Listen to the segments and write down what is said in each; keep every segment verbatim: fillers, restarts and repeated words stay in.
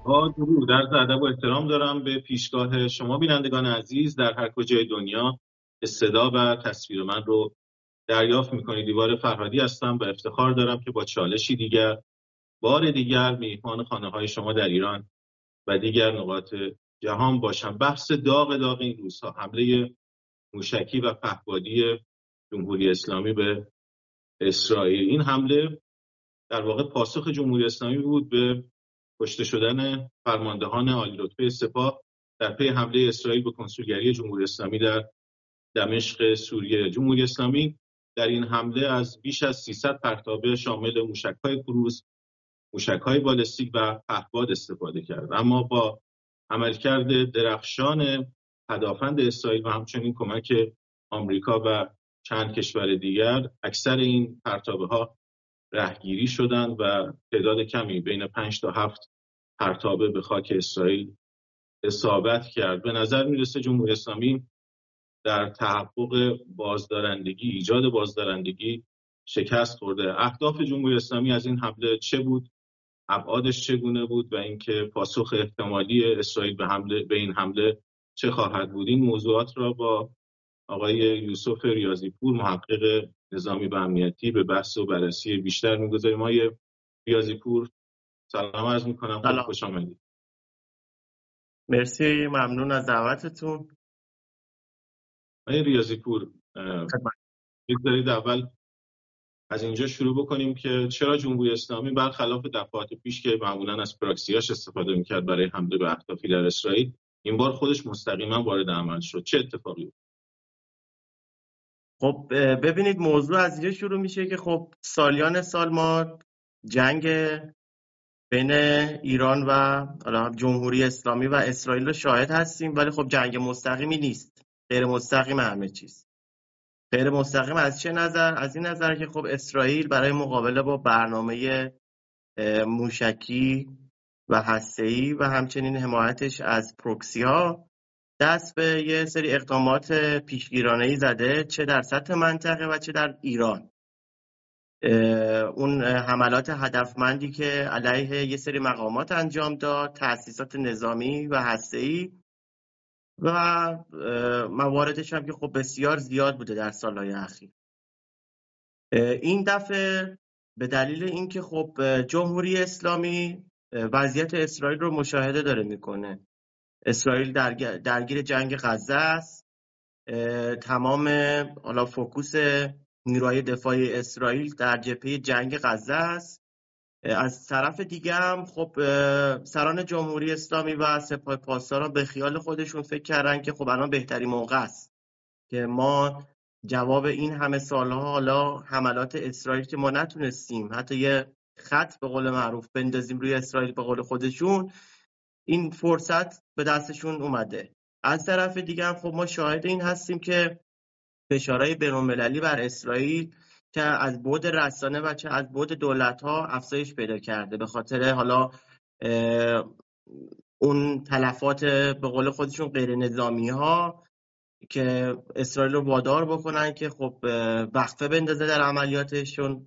با درود، عرض ادب و احترام دارم به پیشگاه شما بینندگان عزیز در هر کجای دنیا که صدا و تصویر من رو دریافت میکنید. دیوار فرهادی هستم و افتخار دارم که با چالشی دیگر، بار دیگر میهمان خانه های شما در ایران و دیگر نقاط جهان باشم. بحث داغ داغ این روزها، حمله موشکی و پهپادی جمهوری اسلامی به اسرائیل. این حمله در واقع پاسخ جمهوری اسلامی بود به کشته شدن فرماندهان عالی رتبه سپاه در پی حمله اسرائیل به کنسولگری جمهوری اسلامی در دمشق سوریه. جمهوری اسلامی در این حمله از بیش از سیصد پرتابه شامل موشک‌های کروز، موشک‌های بالستیک و پهپاد استفاده کرد، اما با عملکرد درخشان پدافند اسرائیل و همچنین کمک آمریکا و چند کشور دیگر، اکثر این پرتابه‌ها رهگیری شدند و تعداد کمی بین پنج تا هفت پرتابه به خاک اسرائیل اصابت کرد. به نظر میرسه جمهوری اسلامی در تحقق بازدارندگی، ایجاد بازدارندگی شکست خورده. اهداف جمهوری اسلامی از این حمله چه بود؟ ابعادش چگونه بود؟ و اینکه پاسخ احتمالی اسرائیل به حمله به این حمله چه خواهد بود؟ این موضوعات را با آقای یوسف ریاضی‌پور، محقق نظامی و امنیتی، به بحث و بررسی بیشتر می‌گذاریم. آقای ریاضی‌پور سلام عرض می‌کنم، خیلی خوش آمدید. مرسی، ممنون از دعوتتون. آقای ریاضی‌پور، بگذارید اول از اینجا شروع بکنیم که چرا جمهوری اسلامی برخلاف دفعات پیش که معمولاً از پراکسیاش استفاده می‌کرد برای حمله به اهدافی در اسرائیل، این بار خودش مستقیما وارد عمل شد؟ چه اتفاقی افتاد؟ خب ببینید، موضوع از اینجا شروع میشه که خب سالیان سال ما جنگ بین ایران و حالا جمهوری اسلامی و اسرائیل رو شاهد هستیم، ولی خب جنگ مستقیمی نیست، غیر مستقیم همه چیز. غیر مستقیم از چه نظر؟ از این نظر که خب اسرائیل برای مقابله با برنامه موشکی و هسته‌ای و همچنین حمایتش از پروکسی ها دست به یه سری اقدامات پیشگیرانه‌ای زده، چه در سطح منطقه و چه در ایران. اون حملات هدفمندی که علیه یه سری مقامات انجام داد، تأسیسات نظامی و هسته‌ای و مواردش هم که خب بسیار زیاد بوده در سالهای اخیر. این دفعه به دلیل اینکه خب جمهوری اسلامی وضعیت اسرائیل رو مشاهده داره میکنه، اسرائیل درگیر جنگ غزه است، تمام حالا فوکوس نیروهای دفاعی اسرائیل در جبهه جنگ غزه است. از طرف دیگه هم خب سران جمهوری اسلامی و سپاه پاسداران به خیال خودشون فکر کردن که خب الان بهترین موقع است که ما جواب این همه سالها حالا حملات اسرائیل که ما نتونستیم حتی یه خط به قول معروف بندازیم روی اسرائیل به قول خودشون، این فرصت به دستشون اومده. از طرف دیگه هم خب ما شاهد این هستیم که فشارهای بین‌المللی بر اسرائیل که از بعد رسانه و چه از بعد دولت‌ها افزایش پیدا کرده، به خاطر حالا اون تلفات به قول خودشون غیر نظامی ها که اسرائیل رو وادار بکنن که خب وقفه بندازه در عملیاتشون.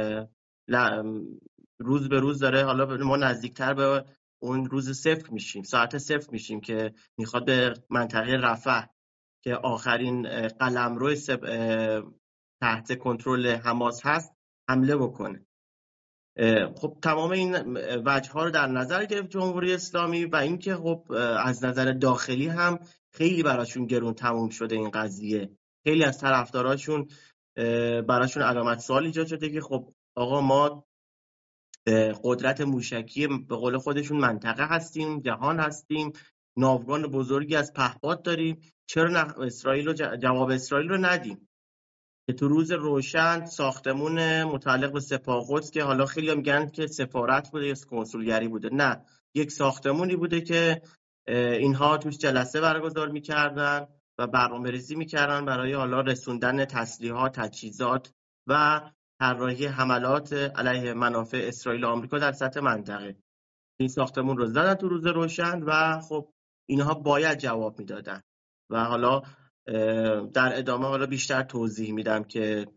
روز به روز داره حالا ما نزدیکتر به اون روز صفر میشیم، ساعت صفر میشیم که میخواد به منطقه رفح که آخرین قلمرو تحت کنترل حماس هست حمله بکنه. خب تمام این وجه ها رو در نظر گرفت جمهوری اسلامی و اینکه خب از نظر داخلی هم خیلی براشون گرون تموم شده این قضیه. خیلی از طرفداراشون براشون علامت سوال ایجاد شده که خب آقا ما قدرت موشکی به قول خودشون منطقه هستیم، جهان هستیم، ناوگان بزرگی از پهپاد داریم، چرا نه اسرائیل رو جواب اسرائیل رو ندیم که تو روز روشن ساختمون متعلق به سپاه قدس که حالا خیلی میگن که سفارت بوده یا کنسولگری بوده، نه، یک ساختمونی بوده که اینها توش جلسه برگزار میکردن و برنامه‌ریزی میکردن برای حالا رسوندن تسلیحات، تجهیزات و طراحی حملات علیه منافع اسرائیل و آمریکا در سطح منطقه. این ساختمون رو زدن تو روز روشن و خب اینها باید جواب میدادن و حالا در ادامه حالا بیشتر توضیح میدم که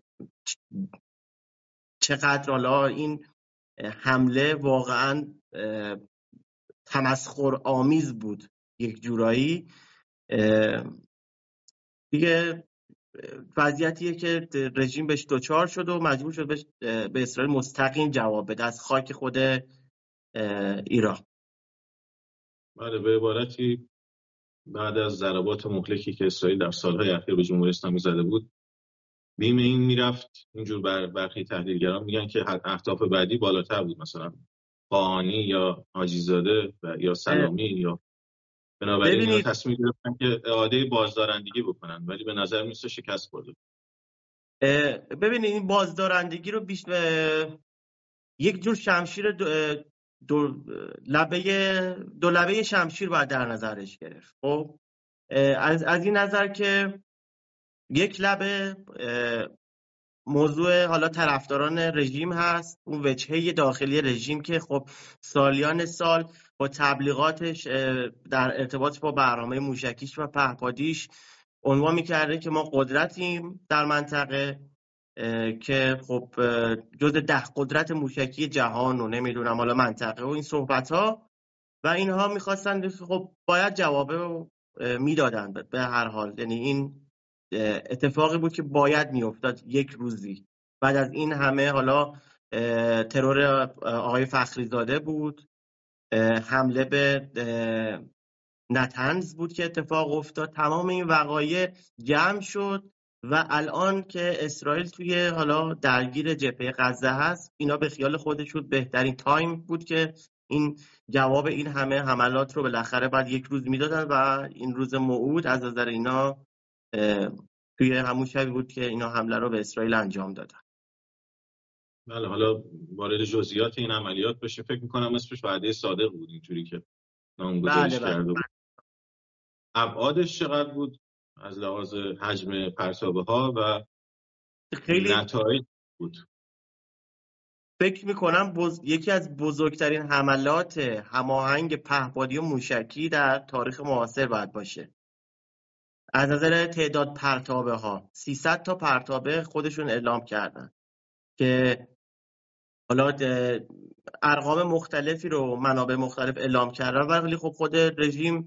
چقدر حالا این حمله واقعا تمسخر آمیز بود یک جورایی. دیگه وضعیتیه که رژیم بهش دوچار شد و مجبور شد بهش به اسرائیل مستقیم جواب بده از خاک خود ایران. بله، به عبارتی بعد از ضربات مهلکی که اسرائیل در سالهای اخیر به جمهوری اسلامی زده بود، بیم این میرفت. اینجور بر برخی تحلیلگران میگن که اهداف بعدی بالاتر بود، مثلا قانی یا حاجیزاده و یا سلامی، یا بنابراین اینا ببینید تصمیم گرفتن که اعاده بازدارندگی بکنن، ولی به نظر میسه شکست خورده. ببینید این بازدارندگی رو بیش یک جور شمشیر دو, دو لبه دو لبه شمشیر باید در نظرش گرفت. خب از از این نظر که یک لبه موضوع حالا طرفداران رژیم هست، اون وجهه داخلی رژیم که خب سالیان سال با تبلیغاتش در ارتباط با برنامه موشکیش و پهپادیش عنوان میکرده که ما قدرتیم در منطقه، که خب جز ده قدرت موشکی جهان و نمیدونم حالا منطقه و این صحبت ها و اینها میخواستن، خب باید جوابه میدادن به هر حال. یعنی این اتفاقی بود که باید میافتاد یک روزی بعد از این همه. حالا ترور آقای فخریزاده بود، حمله به نتنز بود که اتفاق افتاد، تمام این وقایع جمع شد و الان که اسرائیل توی حالا درگیر جبهه غزه هست، اینا به خیال خودشون بهترین تایم بود که این جواب این همه حملات رو بالاخره بعد یک روز میدادن و این روز موعود از نظر اینا توی همون شبی بود که اینا حمله رو به اسرائیل انجام دادن. بله، حالا وارد جزئیات این عملیات بشه، فکر میکنم اسمش وعده صادق بود اینجوری که نامگذاریش بله کرده بله. بود. ابعادش چقدر بود از لحاظ حجم پرتابه ها و خیلی نتایج بود؟ فکر میکنم بز... یکی از بزرگترین حملات هماهنگ پهپادی و موشکی در تاریخ معاصر باید باشه. از نظر تعداد پرتابه ها سیصد تا پرتابه خودشون اعلام کردن که حالا ارقام مختلفی رو منابع مختلف اعلام کردن، ولی خب خود رژیم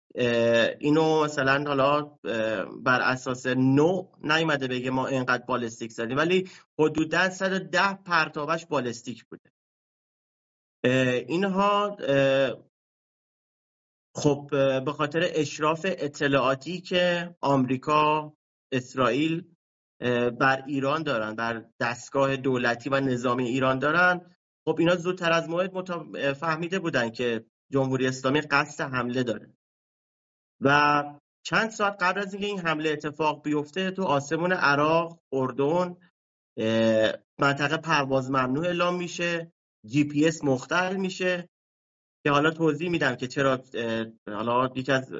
اینو مثلا حالا بر اساس نوع نیومده بگه ما اینقدر بالستیک زدیم، ولی حدوداً صد و ده پرتابش بالستیک بوده. اینها خب به خاطر اشراف اطلاعاتی که آمریکا، اسرائیل بر ایران دارن، بر دستگاه دولتی و نظامی ایران دارن، خب اینا زودتر از موعد متا... فهمیده بودن که جمهوری اسلامی قصد حمله داره و چند ساعت قبل از اینکه این حمله اتفاق بیفته تو آسمون عراق، اردن منطقه پرواز ممنوع اعلام میشه، جی پی اس مختل میشه که حالا توضیح میدم که چرا. حالا یکی از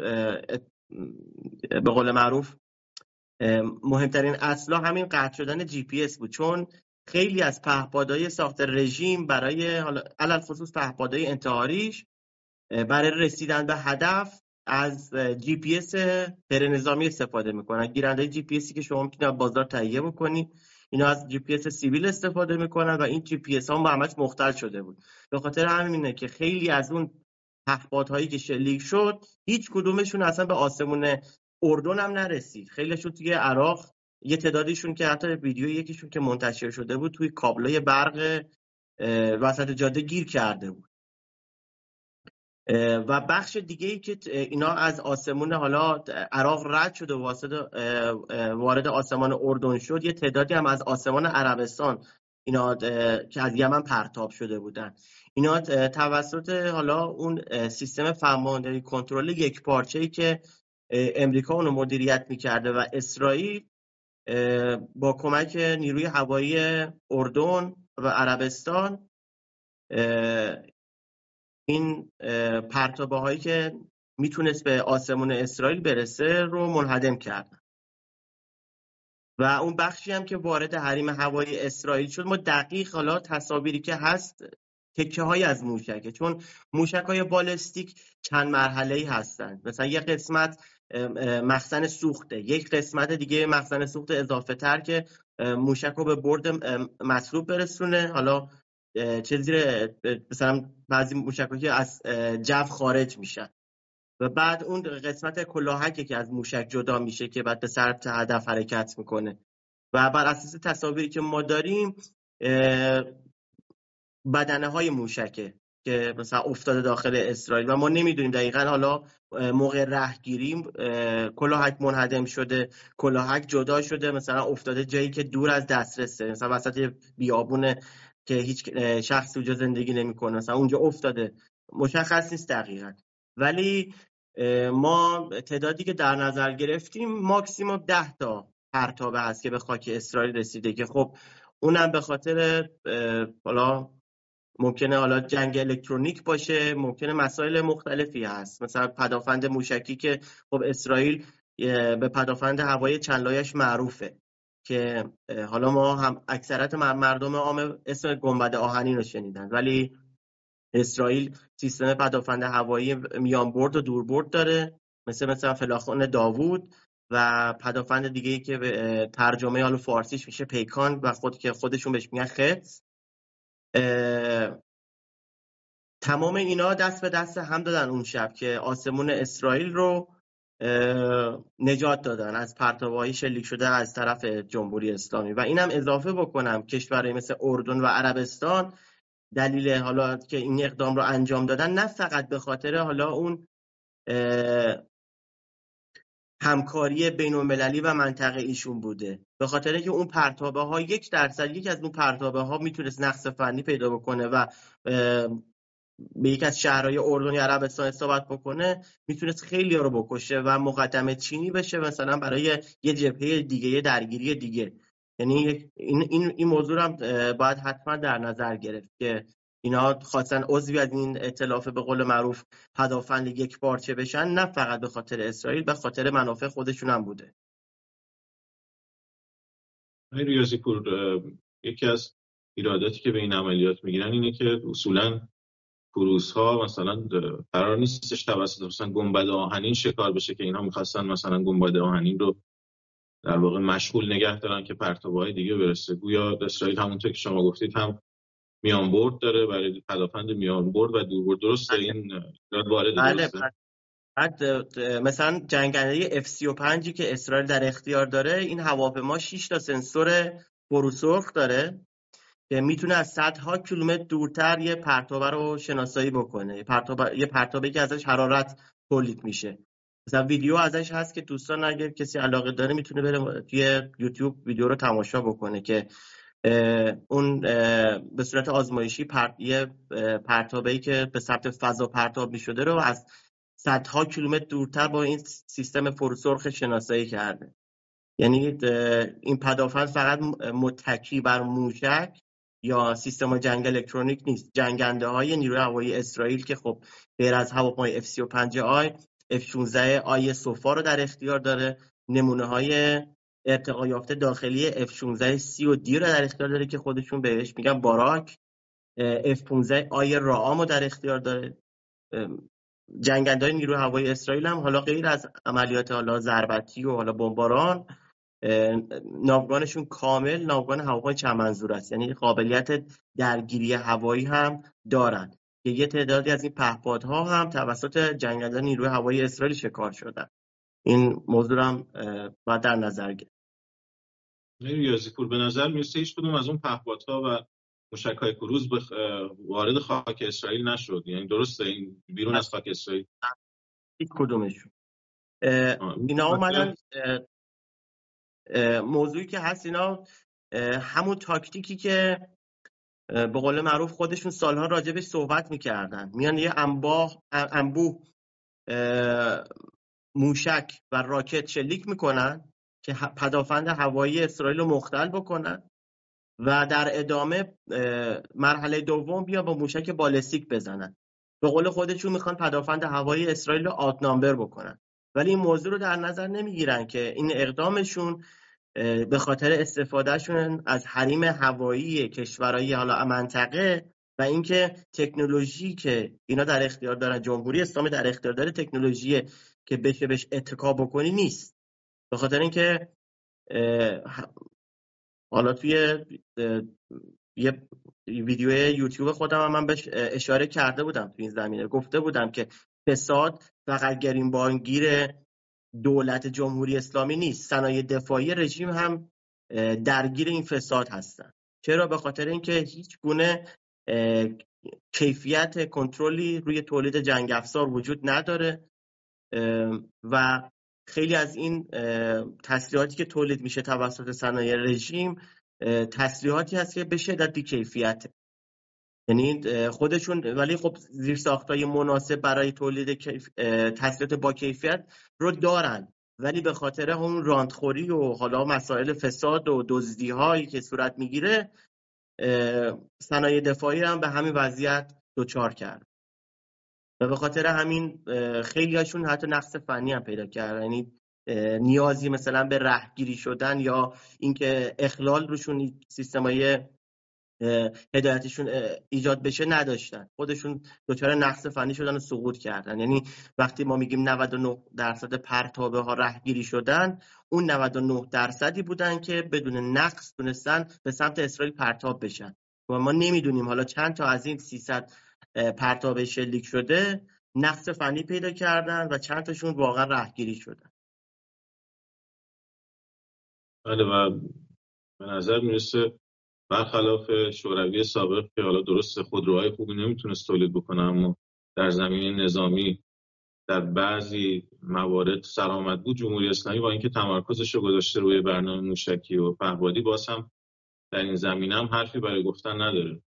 به قول معروف مهمترین اصلا همین قطع شدن جی پی اس بود، چون خیلی از پهپادهای ساخت رژیم برای حالا علل خصوص پهپادهای انتحاریش برای رسیدن به هدف از جی پی اس غیر نظامی استفاده میکنن. گیرنده جی پی اسی که شما میتونید بازار تهیه بکنید، اینا از جی پی اس سیویل استفاده میکنن و این جی پی اس ها همش مختل شده بود. به خاطر همینه که خیلی از اون پهپادهایی که شلیک شد هیچ کدومشون اصلا به آسمون اردن هم نرسید. خیلیشون توی عراق، یه تعدادیشون که حتی ویدیو یکیشون که منتشر شده بود توی کابلای برق وسط جاده گیر کرده بود. و بخش دیگه ای که اینا از آسمون حالا عراق رد شد و وارد آسمان اردن شد، یه تعدادی هم از آسمان عربستان اینا که از یمن پرتاب شده بودن، اینا توسط حالا اون سیستم فرماندهی کنترل یک پارچه‌ای که امریکا اونو مدیریت میکرده و اسرائیل با کمک نیروی هوایی اردن و عربستان این پرتابه هایی که میتونست به آسمون اسرائیل برسه رو منهدم کردن و اون بخشی هم که وارد حریم هوایی اسرائیل شد، ما دقیق حالا تصاویری که هست تکه های از موشکه، چون موشک های بالستیک چند مرحله‌ای هستن، مثلا یک قسمت مخزن سوخته، یک قسمت دیگه مخزن سوخت اضافه تر که موشک رو به برد مطلوب برسونه. حالا چه زیر مثلا بعضی موشک‌ها که از جو خارج میشن و بعد اون قسمت کلاهکی که از موشک جدا میشه که بعد به سمت هدف حرکت میکنه و بر اساس تصاویری که ما داریم بدنه های موشکه که مثلا افتاده داخل اسرائیل و ما نمیدونیم دقیقاً حالا موقع رهگیری کلاهک منهدم شده، کلاهک جدا شده، مثلا افتاده جایی که دور از دسترسه، مثلا وسط بیابونه که هیچ شخصی اونجا زندگی نمیکنه، مثلا اونجا افتاده، مشخص نیست دقیقاً. ولی ما تعدادی که در نظر گرفتیم ماکسیموم ده تا پرتابه هست که به خاک اسرائیل رسیده که خب اونم به خاطر حالا ممکنه حالا جنگ الکترونیک باشه، ممکنه مسائل مختلفی هست، مثلا پدافند موشکی که خب اسرائیل به پدافند هوایی چند لایه‌اش معروفه که حالا ما هم اکثرت مردم عام اسم گنبد آهنین رو شنیدن، ولی اسرائیل سیستم پدافند هوایی میانبرد و دوربرد داره، مثل مثلا فلاخان داوود و پدافند دیگه‌ای که به ترجمه حالا فارسیش میشه پیکان و خود که خودشون بهش میگن خط. تمام اینا دست به دست هم دادن اون شب که آسمون اسرائیل رو نجات دادن از پرتابه‌های شلیک شده از طرف جمهوری اسلامی. و اینم اضافه بکنم کشورهای مثل اردن و عربستان دلیل حالا که این اقدام رو انجام دادن نه فقط به خاطر حالا اون همکاری بین‌المللی و منطقه ایشون بوده، به خاطر که اون پرتابه ها یک درصد یک از اون پرتابه ها میتونست نقص فنی پیدا بکنه و به یک از شهرهای اردن یا عربستان اصابت بکنه، میتونست خیلی ها رو بکشه و مقدمه چینی بشه مثلا برای یه جبهه دیگه، یه درگیری دیگه. یعنی این این این موضوع هم باید حتما در نظر گرفت که اینا خواستن عضوی از این ائتلاف به قول معروف پدافند یک پارچه بشن، نه فقط به خاطر اسرائیل، به خاطر منافع خودشون هم بوده. ریاضی پور، یکی از ایراداتی که به این عملیات میگیرن اینه که اصولاً کروزها مثلا قرار نیستش توسط مثلا گنبد آهنین شکار بشه که اینها میخواستن مثلا گنبد آهنین رو در واقع مشغول نگه دارن که پرتابه‌های دیگه برسه. گویا اسرائیل همونطور که شما گفتید هم میانبرد داره برای پدافند میانبرد و دوربرد، درسته؟ این ایراد وارد درسته؟ بعد مثلا جنگنده اف سی و پنج که اسرائیل در اختیار داره، این هواپیما شش تا سنسور فروسرخ داره که میتونه از صدها کیلومتر دورتر یه پرتابه رو شناسایی بکنه، یه پرتابه یه پرتابه که ازش حرارت تولید میشه. مثلا ویدیو ازش هست که دوستان اگر کسی علاقه داره میتونه بره توی یوتیوب ویدیو رو تماشا بکنه که اون به صورت آزمایشی پر... یه پرتابه‌ای که به سمت فضا پرتاب میشده رو از صدها کیلومتر دورتر با این سیستم فروسرخ شناسایی کرده. یعنی این پدافند فقط متکی بر موشک یا سیستم جنگ الکترونیک نیست، جنگنده های نیروی هوایی اسرائیل که خب غیر از هواپیمای اف سی و پنج آی، اف شانزده آی سوفا رو در اختیار داره، نمونه های ارتقا یافته داخلی اف شانزده سی و دی رو در اختیار داره که خودشون بهش میگن باراک، اف پانزده آی رائام رو در اختیار داره. جنگنده‌های نیروی هوایی اسرائیل هم حالا غیر از عملیات حالا ضربتی و حالا بمباران، ناوگانشون کامل ناوگان هواپیمای چند منظور است، یعنی قابلیت درگیری هوایی هم دارن که یه تعدادی از این پهپادها هم توسط جنگنده‌های نیروی هوایی اسرائیل شکار شدن. این موضوع هم باید در نظر گرفت. ریاضی پور، به نظر میرسه هیچ کدوم از اون پهپادها و موشک‌های کروز بخ... وارد خاک اسرائیل نشد، یعنی درسته این بیرون از خاک اسرائیل هیچ کدومشون اینا اومدن. موضوعی که هست اینا همون تاکتیکی که به قول معروف خودشون سالها راجبش صحبت میکردن، میان یه انباه انبوه موشک و راکت شلیک میکنن که پدافند هوایی اسرائیل رو مختل بکنن و در ادامه مرحله دوم بیا با موشک بالستیک بزنن. به قول خودشون میخوان پدافند هوایی اسرائیل رو آت نامبر بکنن، ولی این موضوع رو در نظر نمیگیرن که این اقدامشون به خاطر استفادهشون از حریم هوایی کشورهای حالا منطقه و اینکه تکنولوژی که اینا در اختیار دارن، جمهوری اسلامی در اختیار داره، تکنولوژی که بشه بهش اتکا بکنی نیست. به خاطر اینکه حالا توی یه ویدیو یوتیوب خودم هم من بهش اشاره کرده بودم، تو این زمینه گفته بودم که فساد فقط گریبانگیر دولت جمهوری اسلامی نیست، صنایع دفاعی رژیم هم درگیر این فساد هستن. چرا؟ به خاطر اینکه هیچ گونه کیفیت کنترلی روی تولید جنگ افزار وجود نداره و خیلی از این تسلیحاتی که تولید میشه توسط صنایع رژیم تسلیحاتی هست که به شدت بی‌کیفیته. یعنی خودشون ولی خب زیرساختای مناسب برای تولید تسلیحات با کیفیت رو دارن، ولی به خاطر اون راندخوری و حالا مسائل فساد و دزدی هایی که صورت میگیره صنایع دفاعی هم به همین وضعیت دچار کرد و به خاطر همین خیلی هاشون حتی نقص فنی هم پیدا کردن. یعنی نیازی مثلا به رهگیری شدن یا اینکه اخلال روشون سیستمای هدایتشون ایجاد بشه نداشتن، خودشون دچار نقص فنی شدن و سقوط کردن. یعنی وقتی ما میگیم نود و نه درصد پرتابه ها رهگیری شدن، اون نود و نه درصدی بودن که بدون نقص تونستن به سمت اسرائیل پرتاب بشن و ما نمیدونیم حالا چند تا از این سیصد پرتابه شلیک شده نقص فنی پیدا کردن و چند تاشون واقعا رهگیری شدن. بله و به نظر میرسه برخلاف شوروی سابق که حالا درست خودروهای خوبی نمیتونست تولید بکنه، اما در زمینه نظامی در بعضی موارد سرآمد بود، جمهوری اسلامی با اینکه تمرکزش رو گذاشته روی برنامه موشکی و پهپادی، باز هم در این زمینه هم حرفی برای گفتن نداره.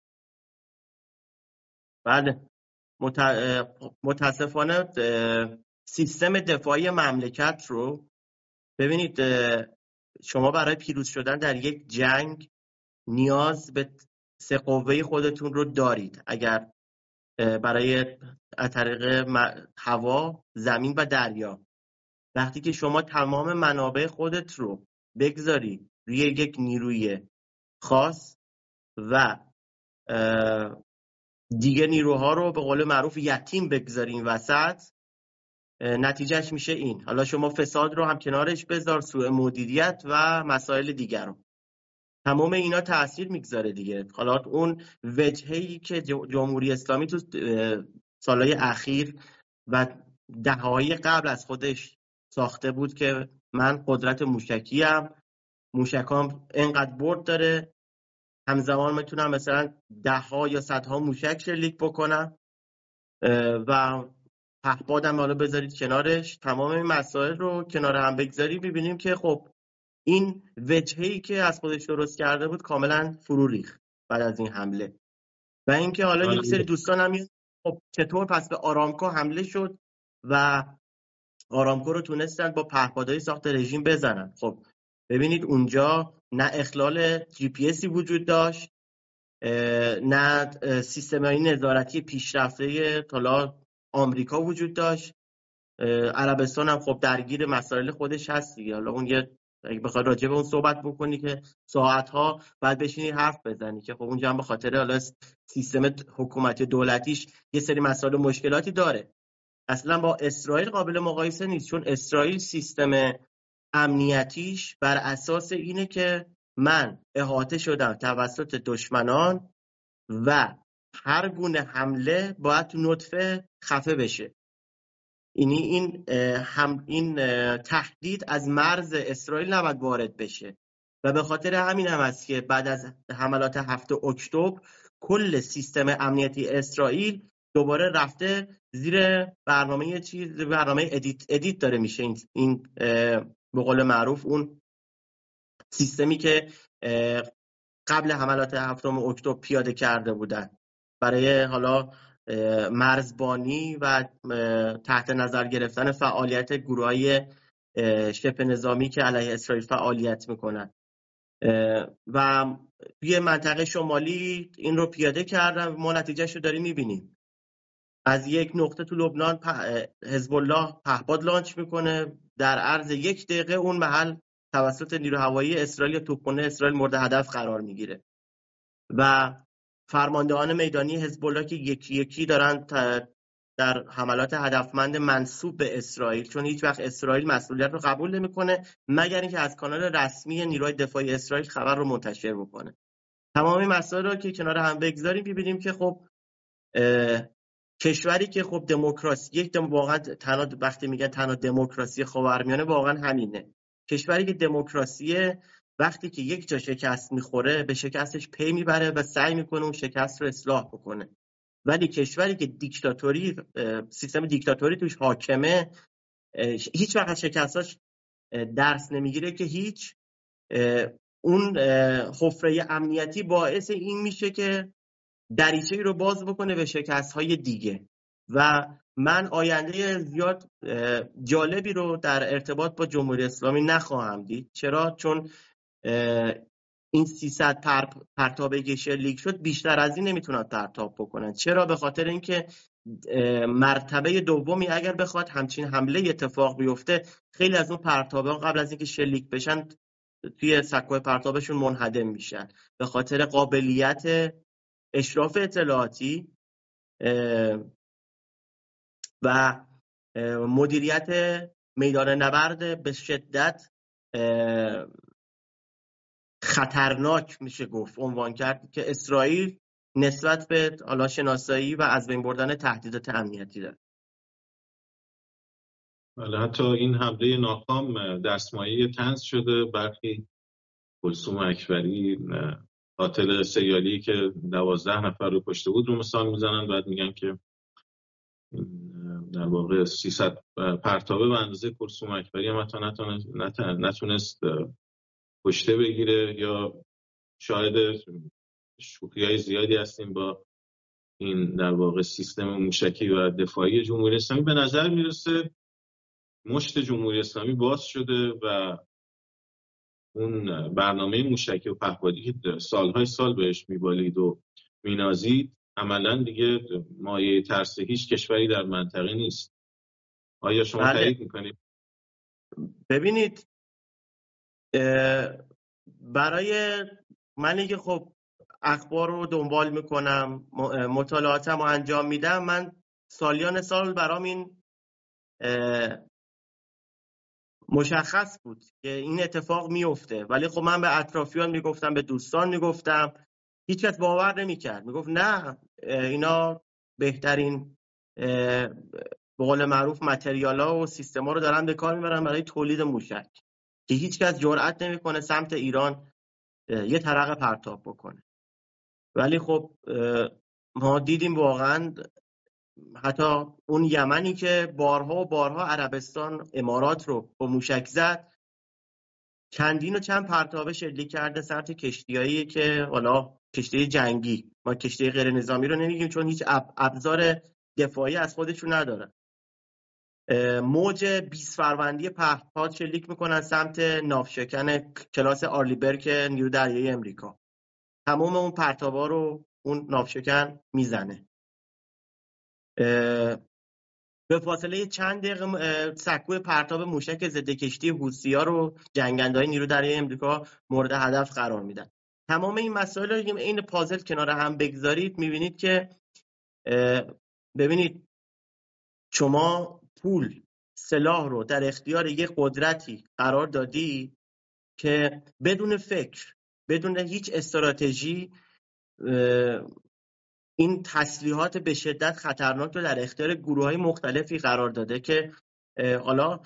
بله متاسفانه سیستم دفاعی مملکت رو ببینید، شما برای پیروز شدن در یک جنگ نیاز به سه قوه خودتون رو دارید. اگر برای از طریق هوا، زمین و دریا، وقتی که شما تمام منابع خودت رو بگذاری روی یک نیروی خاص و دیگه نیروها رو به قول معروف یتیم بگذاری این وسط، نتیجهش میشه این. حالا شما فساد رو هم کنارش بذار، سوء مدیریت و مسائل دیگر رو، تمام اینا تأثیر میگذاره دیگه. حالا اون وجهه‌ای که جمهوری اسلامی تو سالهای اخیر و دهه‌های قبل از خودش ساخته بود که من قدرت موشکیم، موشکام اینقدر برد داره، همزمان میتونم مثلا ده ها یا صدها موشک شلیک بکنم و پهپادم حالا بذارید کنارش، تمام این مسائل رو کنار هم بگذاری، ببینیم که خب این وجهه‌ای که از خودش درست کرده بود کاملا فرو ریخت بعد از این حمله. و اینکه حالا یک سری دوستان هم خب چطور پس به آرامکو حمله شد و آرامکو رو تونستن با پهپادهای ساخت رژیم بزنن. خب ببینید اونجا نه اخلال جی پی اسی وجود داشت، نه سیستم‌های نظارتی پیشرفته حالا آمریکا وجود داشت. عربستان هم خب درگیر مسائل خودش هست دیگه. حالا اون یه اگه بخوای راجع به اون صحبت بکنی که ساعت‌ها بعد بشینی حرف بزنی که خب اونجا هم به خاطر حالا سیستم حکومتی دولتیش یه سری مسائل و مشکلاتی داره. اصلا با اسرائیل قابل مقایسه نیست، چون اسرائیل سیستم امنیتیش بر اساس اینه که من احاطه شدم توسط دشمنان و هر گونه حمله باید تو نطفه خفه بشه. یعنی این هم این تهدید از مرز اسرائیل نباید وارد بشه و به خاطر همین هم است که بعد از حملات هفتم اکتبر کل سیستم امنیتی اسرائیل دوباره رفته زیر برنامه یه چیز، برنامه ادیت ادیت داره میشه. این این به قول معروف اون سیستمی که قبل حملات هفتم اکتبر پیاده کرده بودن برای حالا مرزبانی و تحت نظر گرفتن فعالیت گروه‌های شبه نظامی که علیه اسرائیل فعالیت میکنن و توی منطقه شمالی این رو پیاده کردن. ما نتیجهش رو داریم میبینیم. از یک نقطه تو لبنان حزب الله پهپاد لانچ میکنه، در عرض یک دقیقه اون محل توسط نیرو هوایی اسرائیل یا توپخانه اسرائیل مورد هدف قرار میگیره و فرماندهان میدانی حزب الله که یکی یکی دارن در حملات هدفمند منسوب به اسرائیل، چون هیچ وقت اسرائیل مسئولیت رو قبول نمیکنه مگر اینکه از کانال رسمی نیروی دفاعی اسرائیل خبر رو منتشر بکنه. تمام این مسائل رو که کنار هم بگذاریم ببینیم که خب کشوری که خب دموکراسی یک دم واقعا تنها وقتی میگن تنها دموکراسی خاورمیانه واقعا همینه. کشوری که دموکراسی وقتی که یک جا شکست میخوره به شکستش پی میبره و سعی میکنه اون شکست رو اصلاح بکنه. ولی کشوری که دیکتاتوری سیستم دیکتاتوری توش حاکمه هیچ وقت شکستاش درس نمیگیره که هیچ. اون حفره امنیتی باعث این میشه که دریچه‌ای رو باز بکنه به شکست‌های دیگه. و من آینده زیاد جالبی رو در ارتباط با جمهوری اسلامی نخواهم دید. چرا؟ چون این سیصد پر پرتابه که شلیک شد بیشتر از این نمیتونن پرتاب بکنن. چرا؟ به خاطر اینکه مرتبه دومی اگر بخواد همچین حمله اتفاق بیفته خیلی از اون پرتابه قبل از اینکه شلیک بشن توی سکوی پرتابشون منهدم میشن به خاطر قابلیت اشراف اطلاعاتی و مدیریت میدان نبرد به شدت خطرناک میشه گفت عنوان کرد که اسرائیل نسبت به حالا شناسایی و از بین بردن تهدیدات امنیتی داره. ولی حتی این حمله ناکام دستمایه طنز شده. برخی کلثوم اکبری قاتل سریالی که دوازده نفر رو کشته بود رو مثال میزنن، بعد میگن که در واقع سیصد پرتابه به اندازه کلثوم اکبری هم حتی نتونست, نتونست کشته بگیره. یا شاهد شوخی‌های زیادی هستیم با این در واقع سیستم موشکی و دفاعی جمهوری اسلامی. به نظر میرسه مشت جمهوری اسلامی باز شده و اون برنامه موشکی و پهپادی که سالهای سال بهش میبالید و مینازید عملا دیگه مایه ترس هیچ کشوری در منطقه نیست. آیا شما بله. تایید میکنید؟ ببینید برای منی که خب اخبار رو دنبال میکنم مطالعاتم رو انجام میدم، من سالیان سال برام این مشخص بود که این اتفاق میفته. ولی خب من به اطرافیان میگفتم، به دوستان میگفتم، هیچ کس باور نمیکرد. میگفت نه اینا بهترین به قول معروف متریالا و سیستما رو دارن به کار میبرن برای تولید موشک که هیچ کس جرئت نمیکنه سمت ایران یه ترق پرتاب بکنه. ولی خب ما دیدیم واقعا حتی اون یمنی که بارها و بارها عربستان امارات رو با موشک زد چندین و چند پرتابه شلیک کرده سمت کشتیایی که حالا کشتی جنگی، ما کشتی غیر نظامی رو نمیگیم چون هیچ ابزار دفاعی از خودشون نداره. موج بیست فروندی پهپاد شلیک میکنن سمت ناوشکن کلاس آرلیبرگ نیرو دریایی امریکا. تمام اون پرتابا رو اون ناوشکن میزنه. به فاصله چند دقیقه سکوی پرتاب موشک ضد کشتی حوثی‌ها رو جنگنده‌های نیرو دریایی امریکا مورد هدف قرار میدن. تمام این مسائل رو این پازل کنار هم بگذارید میبینید که ببینید شما پول سلاح رو در اختیار یک قدرتی قرار دادی که بدون فکر بدون هیچ استراتژی این تسلیحات به شدت خطرناک رو در اختیار گروه‌های مختلفی قرار داده که حالا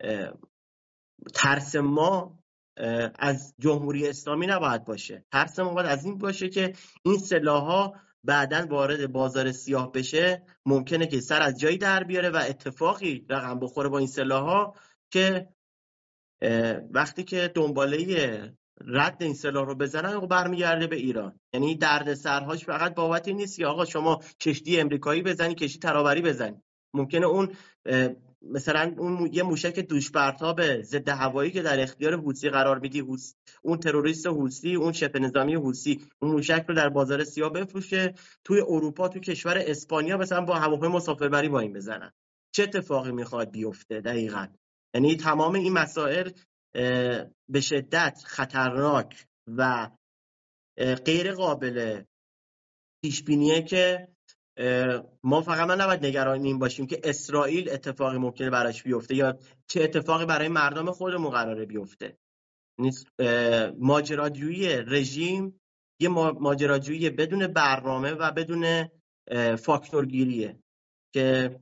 ترس ما از جمهوری اسلامی نباید باشه. ترس ما باید از این باشه که این سلاح‌ها بعداً وارد بازار سیاه بشه، ممکنه که سر از جایی در بیاره و اتفاقی رقم بخوره با این سلاح‌ها که وقتی که دنباله رد این سلاح رو بزنن و برمیگرده به ایران. یعنی دردسرهاش فقط بابت این نیست که آقا شما کشتی امریکایی بزنی، کشتی ترابری بزنی. ممکنه اون مثلا اون یه موشک دوش پرتاب ضد هوایی که در اختیار حوثی قرار میدی، اون تروریست حوثی، اون شبه نظامی حوثی اون موشک رو در بازار سیاه بفروشه، توی اروپا توی کشور اسپانیا مثلا با هواپیما مسافربری با این بزنن. چه اتفاقی میخواد بیفته دقیقاً؟ یعنی تمام این مسائل به شدت خطرناک و غیر قابل پیش بینیه که ما فقط من نباید نگران این باشیم که اسرائیل اتفاقی ممکنه براش بیفته یا چه اتفاقی برای مردم خودمون قراره بیفته. ماجراجویی رژیم یه ماجراجویی بدون برنامه و بدون فاکتورگیریه که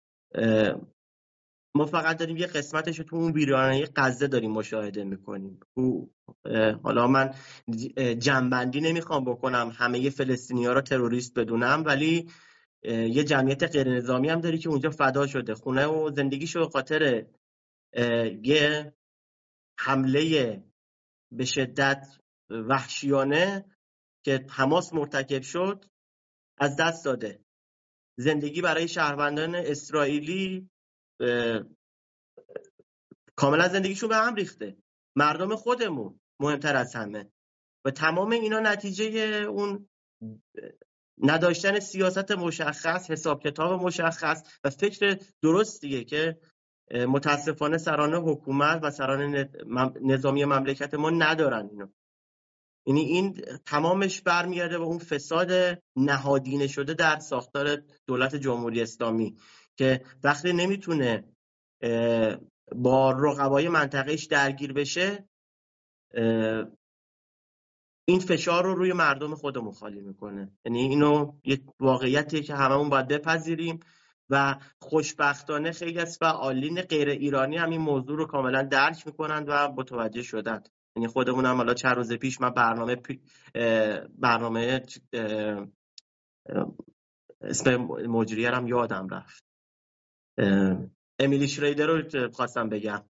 ما فقط داریم یه قسمتش رو تو اون ویرانه غزه داریم مشاهده میکنیم. حالا من جنبندی نمیخوام بکنم همه فلسطینی‌ها رو تروریست بدونم، ولی یه جمعیت غیر نظامی هم داری که اونجا فدا شده، خونه و زندگیشو به خاطر یه حمله به شدت وحشیانه که حماس مرتکب شد از دست داده. زندگی برای شهروندان اسرائیلی کاملا زندگیشون به هم ریخته. مردم خودمون مهمتر از همه. و تمام اینا نتیجه اون نداشتن سیاست مشخص، حساب کتاب مشخص و فکر درست دیگه که متاسفانه سران حکومت و سران نظامی مملکت ما ندارن اینو. یعنی این تمامش برمیگرده به اون فساد نهادینه شده در ساختار دولت جمهوری اسلامی که وقتی نمیتونه با رقبای منطقه‌اش درگیر بشه، این فشار رو روی مردم خودمون خالی میکنه. یعنی اینو یک واقعیتیه که هممون باید بپذیریم و خوشبختانه خیلی از فعالین غیر ایرانی هم این موضوع رو کاملا درک میکنن و متوجه شدن. یعنی خودمون هم حالا چند روز پیش من برنامه پی برنامه اسم مجریه هم یادم رفت، امیلی شریدر رو خواستم بگم،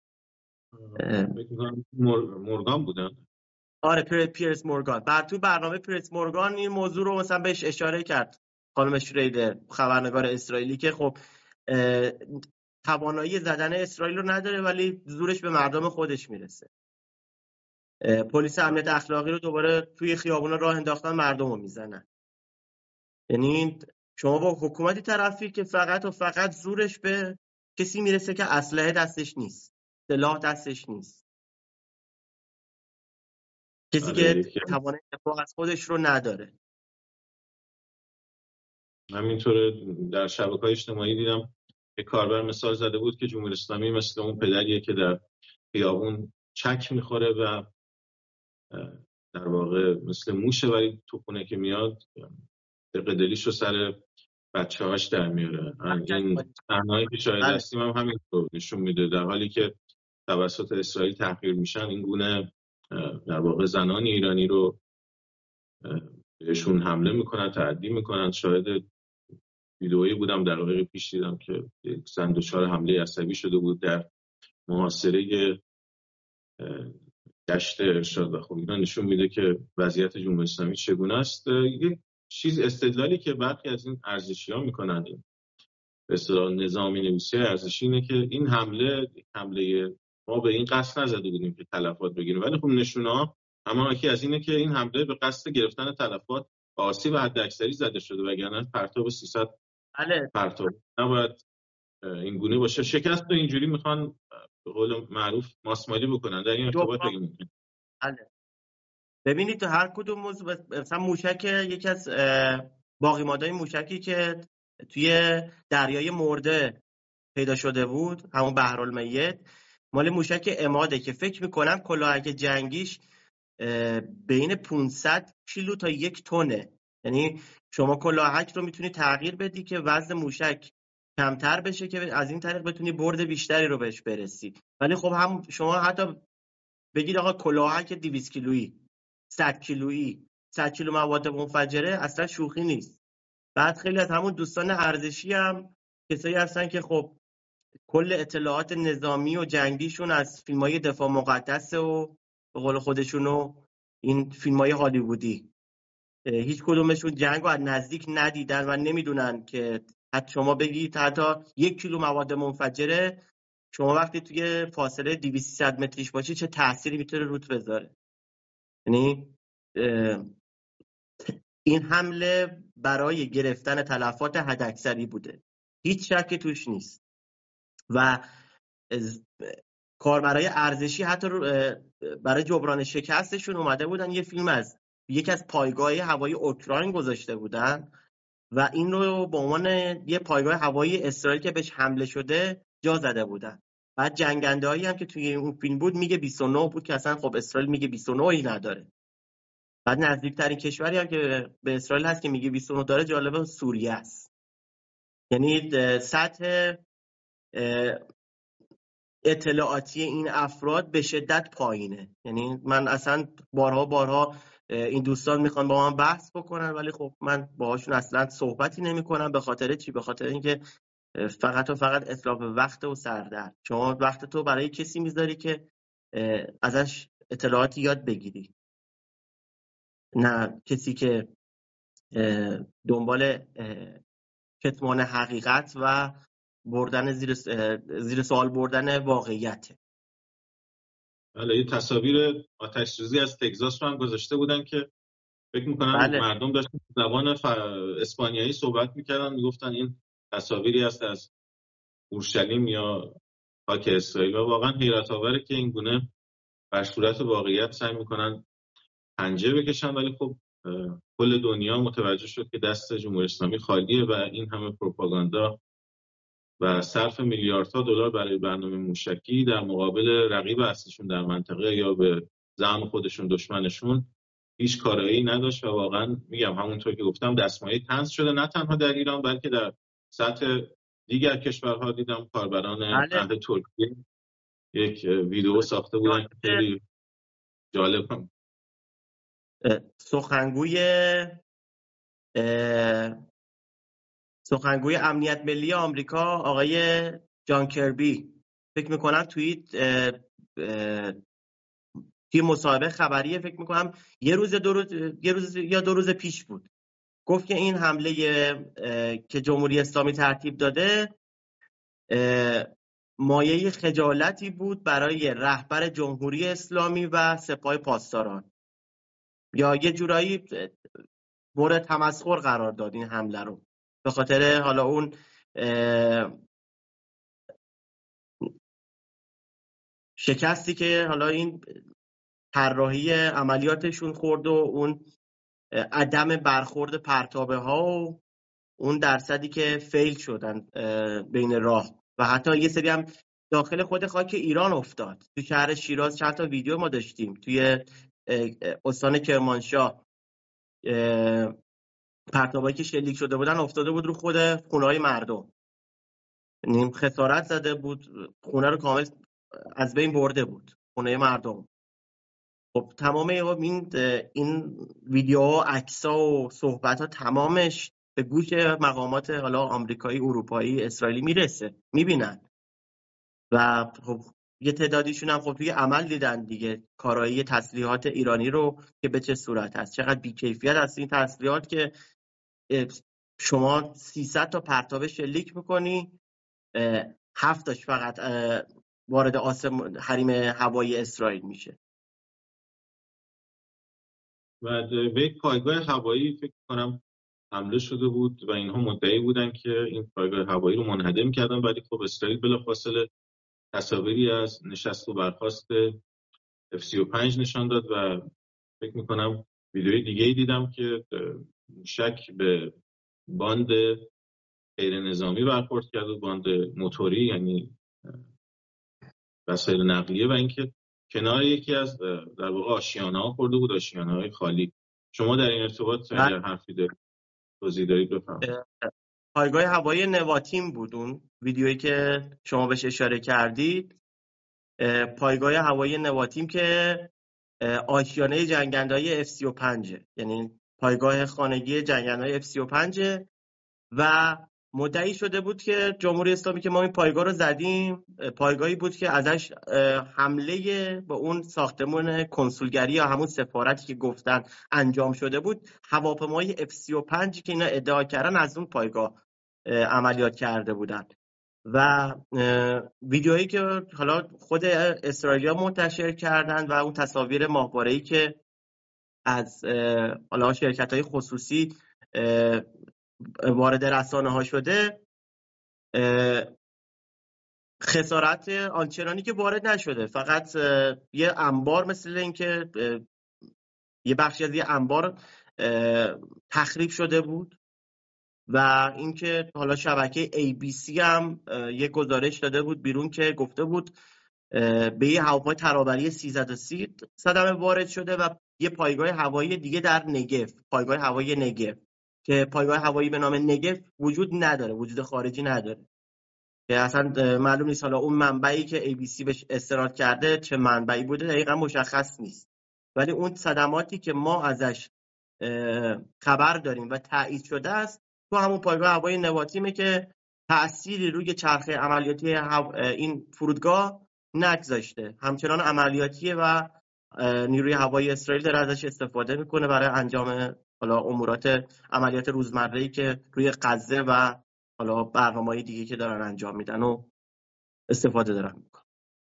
مورگان بودن. آره پیرس مورگان. بر تو برنامه پیرس مورگان این موضوع رو مثلا بهش اشاره کرد خانم شریدر، خبرنگار اسرائیلی، که خب توانایی زدن اسرائیل رو نداره ولی زورش به مردم خودش میرسه. پلیس امنیت اخلاقی رو دوباره توی خیابونا راه انداختن، مردم رو میزنن. یعنی شما با حکومتی طرفی که فقط و فقط زورش به کسی میرسه که اسلحه دستش نیست، سلاح دستش نیست، کسی که توانایی دفاع از خودش رو نداره. همینطوره در شبکه‌های اجتماعی دیدم که کاربر مثال زده بود که جمهوری اسلامی مثل اون پدریه که در خیابون چک میخوره و در واقع مثل موشه ولی تو خونه که میاد دلش رو سر بچه‌هاش در میاره. این صحنه‌ای که شاهد هستیم هم همین رو نشون میده، در حالی که توسط اسرائیل تحقیر میشن این گونه در واقع زنان ایرانی رو بهشون حمله میکنن، تعدی میکنن. شاهد ویدئویی بودم در واقع پیش دیدم که یک زن دچار حمله عصبی شده بود در محاصره گشت ارشاد و خب اینا نشون میده که وضعیت جمهوری اسلامی چگونه است. یک چیز استدلالی که برخی از این ارزشی‌ها میکنن، این به اصطلاح نظامی نویسی ارزشی، اینه که این حمله حمله ما به این قصد نزده بودیم که تلفات بگیریم، ولی خب نشونه‌ها اما یکی از اینه که این حمله به قصد گرفتن تلفات آسیب حداکثری زده شده، وگرنه پرتاب سیصد بله پرتاب نباید این گونه باشه. شکست رو اینجوری میخوان به قول معروف ماسمالی بکنن. در این ارتباط بگیم بله ببینید تو هر کدوم موضوع، مثلا موشک، یکی از باقی مادهای موشکی که توی دریای مرده پیدا شده بود، همون بحرالمیت، مال موشک عماده که فکر میکنم کلاهک جنگیش بین پانصد کیلو تا یک تونه. یعنی شما کلاهک رو میتونی تغییر بدی که وزن موشک کمتر بشه که از این طریق بتونی برد بیشتری رو بهش برسی. ولی خب هم شما حتی بگید آقا کلاهک دویست کیلویی، صد کیلویی، صد کیلو مواد منفجره، اصلا شوخی نیست. بعد خیلی از همون دوستان ارزشی هم کسایی هستن که خب کل اطلاعات نظامی و جنگیشون از فیلم‌های دفاع مقدس و به قول خودشون و این فیلم‌های هالیوودی، هیچ کدومشون جنگ رو از نزدیک ندیدن و نمیدونن که حتی شما بگید حتی یک کیلو مواد منفجره شما وقتی توی فاصله دویست سیصد متریش باشی چه تأثیری میتونه روت بذاره. یعنی این حمله برای گرفتن تلفات حداکثری بوده، هیچ شکی توش نیست. و کاربرای ارزشی حتی برای جبران شکستشون اومده بودن یه فیلم از یکی از پایگاه هوایی اوکراین گذاشته بودن و این رو به عنوان یه پایگاه هوایی اسرائیل که بهش حمله شده جا زده بودن. بعد جنگنده‌هایی هم که توی اون فیلم بود میگه بیست و نه بود که اصلا خب اسرائیل میگه بیست و نه ای نداره. بعد نزدیکترین کشوری هم که به اسرائیل هست که میگه بیست و نه داره جالبه سوریه است. یعنی سطح اطلاعاتی این افراد به شدت پایینه. یعنی من اصلا بارها بارها این دوستان میخوان با من بحث بکنن ولی خب من باهاشون اصلا صحبتی نمیکنم. به خاطر چی؟ به خاطر اینکه فقط و فقط اتلاف وقت و سردرد. شما وقت تو برای کسی میذاری که ازش اطلاعاتی یاد بگیری، نه کسی که دنبال کتمان حقیقت و بردن زیر زیر سوال بردن واقعیت. بله، یه تصاویر آتش سوزی از تگزاس رو هم گذاشته بودن که فکر میکنم بله. مردم داشتن زبان ف... اسپانیایی صحبت میکردن، میگفتن این تصاویری است از اورشلیم یا خاک اسرائیل. و واقعا حیرت آوره که این گونه بر صورت واقعیت سعی میکنن پنجه بکشن، ولی خب کل دنیا متوجه شد که دست جمهوری اسلامی خالیه و این همه پروپاگاندا و صرف میلیاردها دلار برای برنامه موشکی در مقابل رقیب اصلیشون در منطقه یا به زعم خودشون دشمنشون هیچ کارایی نداشت. و واقعا میگم همونطور که گفتم دستمایه طنز شده، نه تنها در ایران بلکه در سطح دیگر کشورها. دیدم کاربران اهل ترکیه یک ویدیو ساخته بودن که خیلی جالب هم. سخنگوی سخنگوی امنیت ملی آمریکا آقای جان کربی فکر میکنم توییت توی مصاحبه خبری فکر میکنم یه روز دو روز یه روز یا دو روز پیش بود، گفت که این حمله که جمهوری اسلامی ترتیب داده مایه خجالتی بود برای رهبر جمهوری اسلامی و سپاه پاسداران، یا یه جورایی مورد تمسخر قرار داد این حمله رو به خاطر حالا اون شکستی که حالا این طراحی عملیاتشون خورد و اون عدم برخورد پرتابه ها و اون درصدی که فیل شدن بین راه و حتی یه سری هم داخل خود خاک ایران افتاد. تو شهر شیراز چند تا ویدیو ما داشتیم، توی استان کرمانشاه پرتابایی که شلیک شده بودن افتاده بود رو خود خونه‌های مردم، نیم خسارت زده بود، خونه رو کامل از بین برده بود خونه مردم. خب تمام این این ویدیوها، عکس‌ها و صحبت‌ها تمامش به گوش مقامات حالا آمریکایی، اروپایی، اسرائیلی میرسه، میبینن و خب یه تعدادیشون هم خب توی عمل دیدن دیگه کارایی تسلیحات ایرانی رو که به چه صورت هست، چقدر بی‌کیفیت هست این تسلیحات که شما سیصد تا پرتابه شلیک میکنی، هفت تاش فقط وارد آسمون حریم هوایی اسرائیل میشه. و به یک پایگاه هوایی فکر کنم حمله شده بود و اینها مدعی بودن که این پایگاه هوایی رو منهدم کردن، ولی خب اسرائیل بلافاصله تصاویری از نشست و برخاست اف سی و پنج نشان داد و فکر میکنم ویدیوی دیگه ای دیدم که شک به باند غیر نظامی برخورد کرد و باند موتوری، یعنی وسایل نقلیه، و اینکه کنار یکی از در واقع آشیانه‌ها خورده بود، آشیانه‌های خالی. شما در این ارتباط اگر حرفی دارید توضیح دارید بفرمایید. پایگاه هوایی نواتیم بود اون ویدیویی که شما بهش اشاره کردید، پایگاه هوایی نواتیم که آشیانه جنگنده‌های اف سی و پنج، یعنی پایگاه خانگی جنگنده‌های اف سی و پنج و مدعی شده بود که جمهوری اسلامی که ما این پایگاه رو زدیم، پایگاهی بود که ازش حمله به اون ساختمان کنسولگری یا همون سفارتی که گفتن انجام شده بود، هواپیمای اف سی و پنج که اینا ادعا کردن از اون پایگاه عملیات کرده بودن. و ویدیویی که حالا خود اسرائیلیا منتشر کردن و اون تصاویر ماهواره‌ای که از حالا شرکت‌های خصوصی وارد رسانه ها شده، خسارت آنچنانی که وارد نشده، فقط یه انبار مثل این که یه بخشی از یه انبار تخریب شده بود و اینکه حالا شبکه ای بی سی هم یه گزارش داده بود بیرون که گفته بود به یه هواپیمای ترابری سیصد و سی صدمه وارد شده و یه پایگاه هوایی دیگه در نگف، پایگاه هوایی نگف که پایگاه هوایی به نام نگف وجود نداره، وجود خارجی نداره که اصلا معلوم نیست حالا اون منبعی که ای بی سی بهش استناد کرده چه منبعی بوده دقیقا مشخص نیست، ولی اون صدماتی که ما ازش خبر داریم و تایید شده است تو همون پایگاه هوایی نواتیمه که تأثیری روی چرخه عملیاتی این فرودگاه نگذاشته، همچنان عملیاتیه و نیروی هوایی اسرائیل داره ازش استفاده میکنه برای انجام حالا امورات عملیات روزمره‌ای که روی غزه و حالا برنامه‌های دیگه که دارن انجام میدن و استفاده دارن میکنن.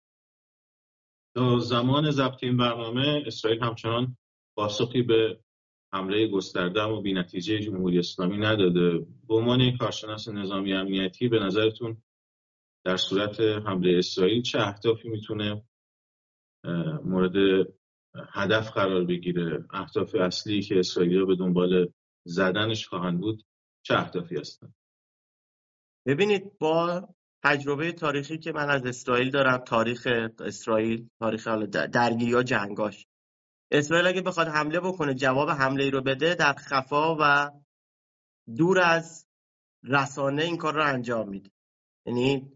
تا زمان ضبط این برنامه اسرائیل همچنان پاسخی به حمله گسترده و بی‌نتیجه جمهوری اسلامی نداده. به عنوان یک کارشناس نظامی امنیتی به نظرتون در صورت حمله اسرائیل چه اهدافی میتونه مورد هدف قرار بگیره؟ اهداف اصلی که اسرائیلی‌ها به دنبال زدنش خواهند بود چه اهدافی هستن؟ ببینید با تجربه تاریخی که من از اسرائیل دارم، تاریخ اسرائیل، تاریخ درگیری ها جنگاش، اسرائیل اگه بخواد حمله بکنه جواب حمله ای رو بده در خفا و دور از رسانه این کار رو انجام میده. یعنی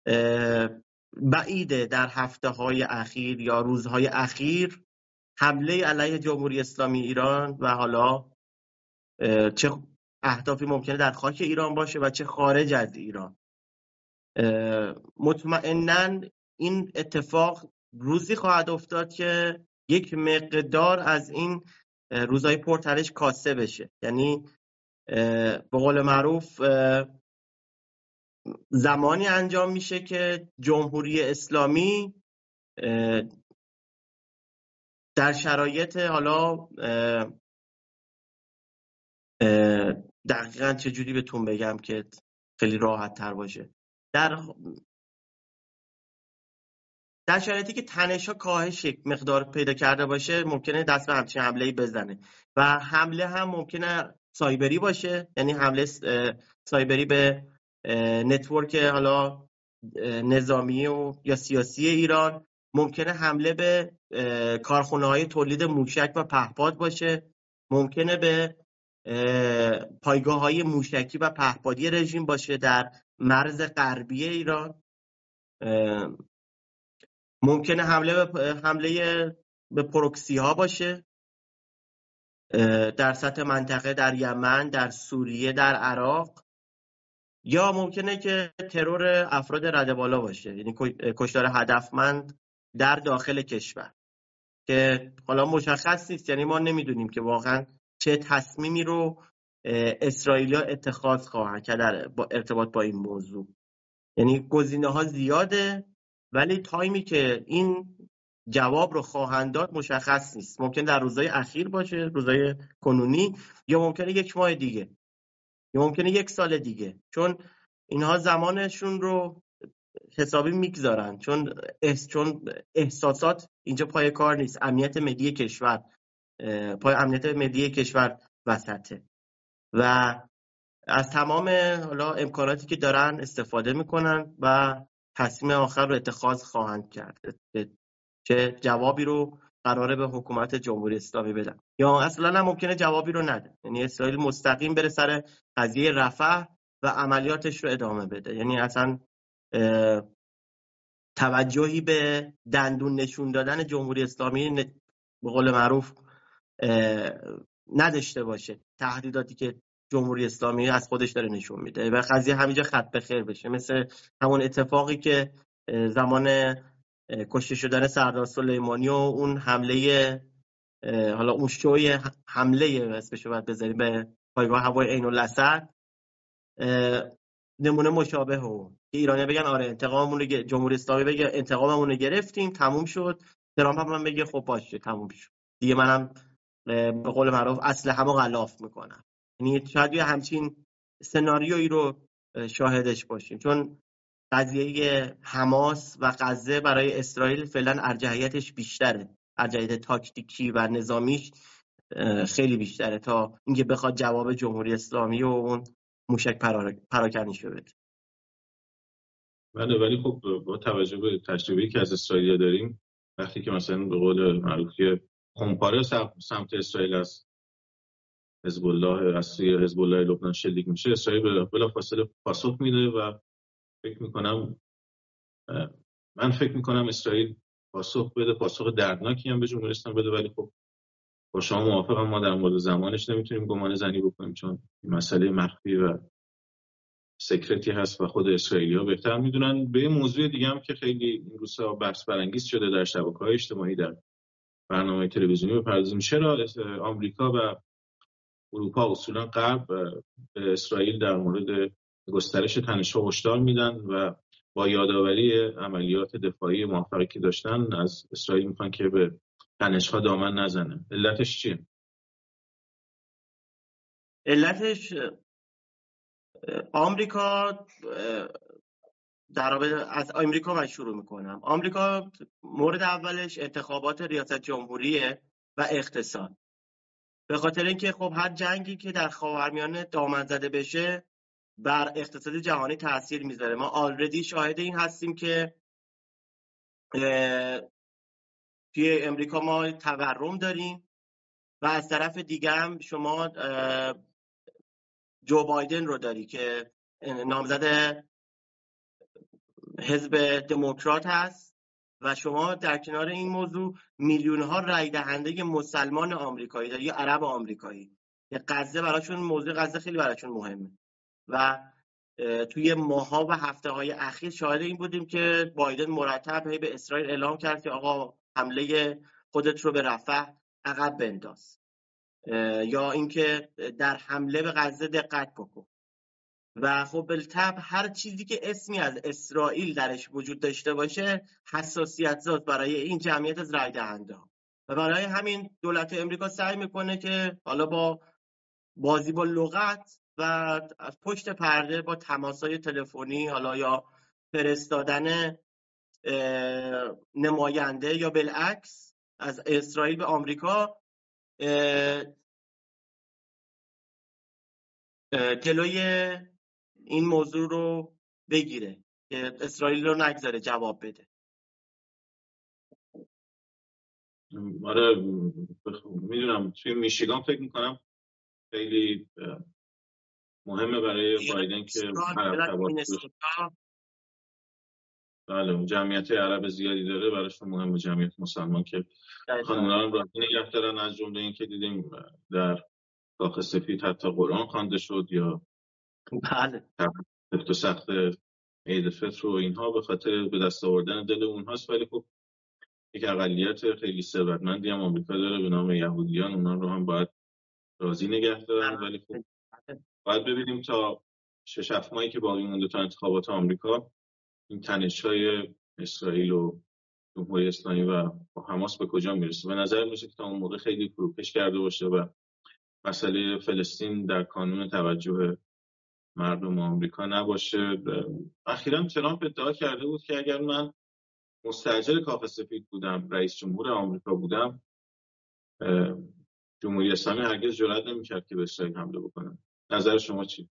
بعیده در هفته های اخیر یا روزهای اخیر حمله علیه جمهوری اسلامی ایران و حالا چه اهدافی ممکنه در خاک ایران باشه و چه خارج از ایران، مطمئناً این اتفاق روزی خواهد افتاد که یک مقدار از این روزهای پرتنش کاسته بشه. یعنی به قول معروف زمانی انجام میشه که جمهوری اسلامی در شرایط حالا دقیقاً چجوری بهتون بگم که خیلی راحت تر باشه، در در شرایطی که تنش‌ها کاهش مقدار پیدا کرده باشه ممکنه دست به همچین حمله‌ای بزنه و حمله هم ممکنه سایبری باشه، یعنی حمله سایبری به نتورک حالا نظامی و یا سیاسی ایران، ممکنه حمله به کارخانه‌های تولید موشک و پهپاد باشه، ممکنه به پایگاه‌های موشکی و پهپادی رژیم باشه در مرز غربی ایران، ممکنه حمله به حمله به پروکسی ها باشه در سطح منطقه، در یمن، در سوریه، در عراق، یا ممکنه که ترور افراد رده بالا باشه، یعنی کشتار هدفمند در داخل کشور که حالا مشخص نیست. یعنی ما نمیدونیم که واقعا چه تصمیمی رو اسرائیلیا اتخاذ خواهند کرد در ارتباط با این موضوع. یعنی گزینه ها زیاده ولی تایمی که این جواب رو خواهند داد مشخص نیست. ممکن در روزهای اخیر باشه، روزهای کنونی، یا ممکنه یک ماه دیگه، یا ممکنه یک سال دیگه، چون اینها زمانشون رو حسابی میگذارن، چون احس... چون احساسات اینجا پای کار نیست. امنیت ملی کشور پای امنیت ملی کشور وسطه و از تمام حالا امکاناتی که دارن استفاده میکنن و تصمیم آخر رو اتخاذ خواهند کرد چه جوابی رو قراره به حکومت جمهوری اسلامی بدن یا اصلا هم ممکنه جوابی رو نده. یعنی اسرائیل مستقیم بره سر قضیه رفح و عملیاتش رو ادامه بده، یعنی اصلا توجهی به دندون نشون دادن جمهوری اسلامی به قول معروف نداشته باشه. تهدیداتی که جمهوری اسلامی از خودش داره نشون میده و قضیه همینجا خط به خیر بشه، مثل همون اتفاقی که زمان کشته شدن سردار سلیمانی و اون حمله، حالا اون شوی حمله اسمش رو باید بذاریم به پایگاه هوایی عین الاسد، نمونه مشابه اون که ایرانی بگن آره انتقاممون رو، جمهوری اسلامی بگه انتقاممون رو گرفتیم تموم شد، ترامپ هم بگه خب باشه تموم شد دیگه، منم به قول معروف اسلحه‌مو غلاف میکنم. یعنی شاید یه همچین سناریویی رو شاهدش باشیم، چون قضیه حماس و غزه برای اسرائیل فعلا ارجحیتش بیشتره، ارجحیت تاکتیکی و نظامیش خیلی بیشتره تا اینکه بخواد جواب جمهوری اسلامی و اون موشک پراکنیش رو بده. بله، ولی خب با توجه به تجربه‌ای که از اسرائیل داریم، وقتی که مثلا به قول معروف خونپاره سمت اسرائیل است حزب الله از سوی حزب الله لبنان شلیک میشه، اسرائیل بلافاصله پاسخ میده و فکر میکنم من فکر میکنم اسرائیل پاسخ بده، پاسخ دردناکی هم به جمهوری اسلامی بده، ولی خب با شما موافقم، ما در مورد زمانش نمیتونیم گمان زنی بکنیم چون این مسئله مخفی و سکرتی هست و خود اسرائیلی‌ها بهتر میدونن. به موضوع دیگه هم که خیلی این روزها بحث برانگیز شده در شبکه‌های اجتماعی، در برنامه تلویزیونی بپردازیم، چرا آمریکا و اروپا اصولا غرب به اسرائیل در مورد گسترش تنش‌ها هشدار میدن و با یادآوری عملیات دفاعی موفقی که داشتن از اسرائیل میخوان که به تنش‌ها دامن نزنه. علتش چیه؟ علتش آمریکا در از آمریکا من شروع میکنم. آمریکا مورد اولش انتخابات ریاست جمهوریه و اقتصاد. به خاطر اینکه خب هر جنگی که در خاورمیانه دامن زده بشه بر اقتصاد جهانی تاثیر میذاره. ما آلردی شاهد این هستیم که توی امریکا ما تورم داریم و از طرف دیگه هم شما جو بایدن رو داری که نامزد حزب دموکرات هست و شما در کنار این موضوع میلیون ها رای دهنده مسلمان آمریکایی داری یا عرب آمریکایی که غزه براشون، موضوع غزه خیلی براشون مهمه و توی ماها و هفته های اخیر شاهد این بودیم که بایدن مرتب هی به اسرائیل اعلام کرد که آقا حمله خودت رو به رفح عقب بنداز یا اینکه در حمله به غزه دقت بکن. و خب بالطبع هر چیزی که اسمی از اسرائیل درش وجود داشته باشه حساسیت زاد برای این جمعیت از رای دهنده ها و برای همین دولت امریکا سعی میکنه که حالا با بازی با لغت و از پشت پرده با تماسای تلفنی حالا یا فرستادن نماینده یا بالعکس از اسرائیل به آمریکا جلوی این موضوع رو بگیره که اسرائیل رو نگذاره جواب بده. آره میدونم توی میشیگان فکر میکنم خیلی مهمه برای بایدن که بله جمعیت عرب زیادی داره، براشون مهمه جمعیت مسلمان که خانونا رو راضی نگه دارن، از جمله این که دیدیم در کاخ سفید حتی قرآن خوانده شد یا بله سفت و سخت عید فطر و اینها به خاطر به دست آوردن دل اونهاست. ولی خب یک اقلیت خیلی ثروتمندی هم آمریکا داره به نام یهودیان، اونا رو هم باید راضی نگه دارن. ولی خب باید ببینیم تا شش هفت ماهی که باقی مونده تا انتخابات آمریکا این تنش‌های اسرائیل و جمهوری اسلامی و حماس به کجا میرسه. به نظر میشه که تا اون موقع خیلی فروکش کرده باشه و مسئله فلسطین در کانون توجه مردم آمریکا نباشه. اخیراً ترامپ ادعا کرده بود که اگر من مستاجر کاخ سفید بودم، رئیس جمهور آمریکا بودم، جمهوری اسلامی هرگز جرئت نمی‌کرد که به اسرائیل حمله بکنه. نظر شما چی؟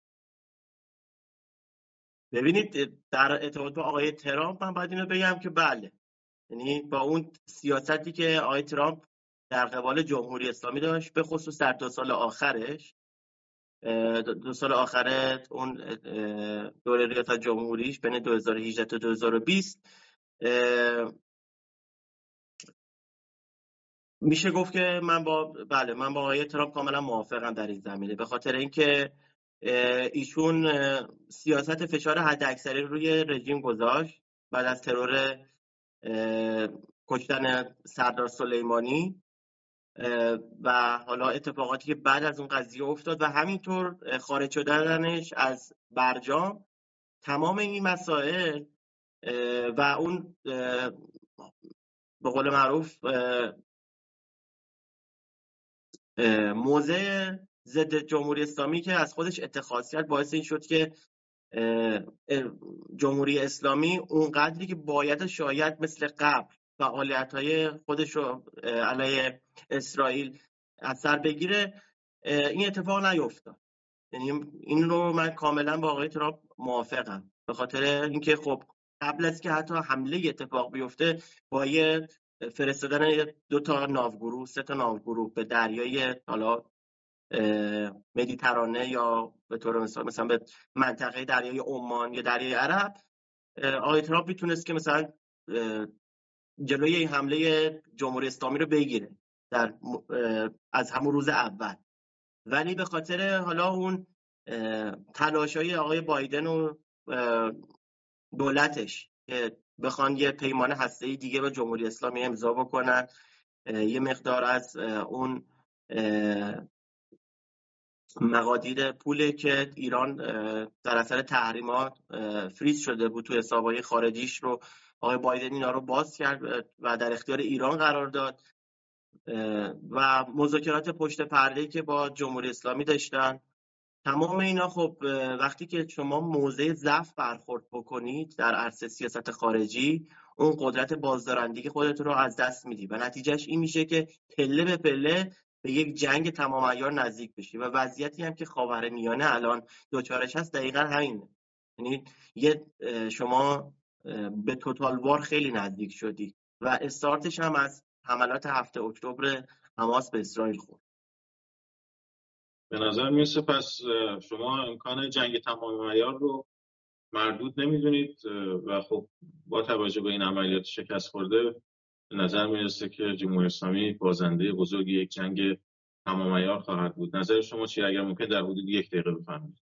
ببینید در ارتباط با آقای ترامپ من باید اینو بگم که بله، یعنی با اون سیاستی که آقای ترامپ در قبال جمهوری اسلامی داشت، به خصوص در دو سال آخرش دو سال آخر اون دوره ریاست جمهوریش بین دو هزار و هجده تا دو هزار و بیست میشه گفت که من با بله من با آقای ترامپ کاملا موافقم در این زمینه، به خاطر اینکه ایشون سیاست فشار حداکثری روی رژیم گذاشت بعد از ترور کشتن سردار سلیمانی و حالا اتفاقاتی که بعد از اون قضیه افتاد و همینطور خارج شدنش از برجام. تمام این مسائل و اون به قول معروف موضع ضد جمهوری اسلامی که از خودش اتخاذ کرد باعث این شد که جمهوری اسلامی اون قدری که باید شاید مثل قبل فعالیت‌های خودش رو علیه اسرائیل اثر بگیره این اتفاق نیفتاد. یعنی این رو من کاملا با آقای ترامپ موافقم، به خاطر اینکه خب قبل از که حتی حمله اتفاق بیفته باید فرستادن دو تا ناوگروه سه تا ناوگروه به دریای حالا مدیترانه یا به طور مثال مثلا به منطقه دریای عمان یا دریای عرب، آقای ترامپ میتونست که مثلا جلوی این حمله جمهوری اسلامی رو بگیره در از همون روز اول، ولی به خاطر حالا اون تلاش‌های آقای بایدن و دولتش که بخوان یه پیمان هسته‌ای دیگه با جمهوری اسلامی امضا بکنن، یه مقدار از اون مقادیر پولی که ایران در اثر تحریمات فریز شده بود تو حسابهای خارجیش رو آقای بایدن اینا رو باز کرد و در اختیار ایران قرار داد و مذاکرات پشت پرده‌ای که با جمهوری اسلامی داشتن. تمام اینا خب وقتی که شما موضع ضعف برخورد بکنید در عرصه سیاست خارجی، اون قدرت بازدارندگی خودت رو از دست میدی و نتیجهش این میشه که پله به پله به یک جنگ تمام عیار نزدیک بشی و وضعیتی هم که خاورمیانه الان دوچارش هست دقیقا همینه. یعنی یه شما به توتال وار خیلی نزدیک شدی و استارتش هم از حملات هفته اکتبر حماس به اسرائیل خورد. به نظر میرسه پس شما امکان جنگ تمام عیار رو مردود نمیدونید و خب با توجه به این عملیات شکست خورده به نظر میرسه که جمهوری اسلامی بازنده بزرگ یک جنگ تمام عیار خواهد بود. نظر شما چیه؟ اگر ممکن در حدود یک دقیقه بفرمایید.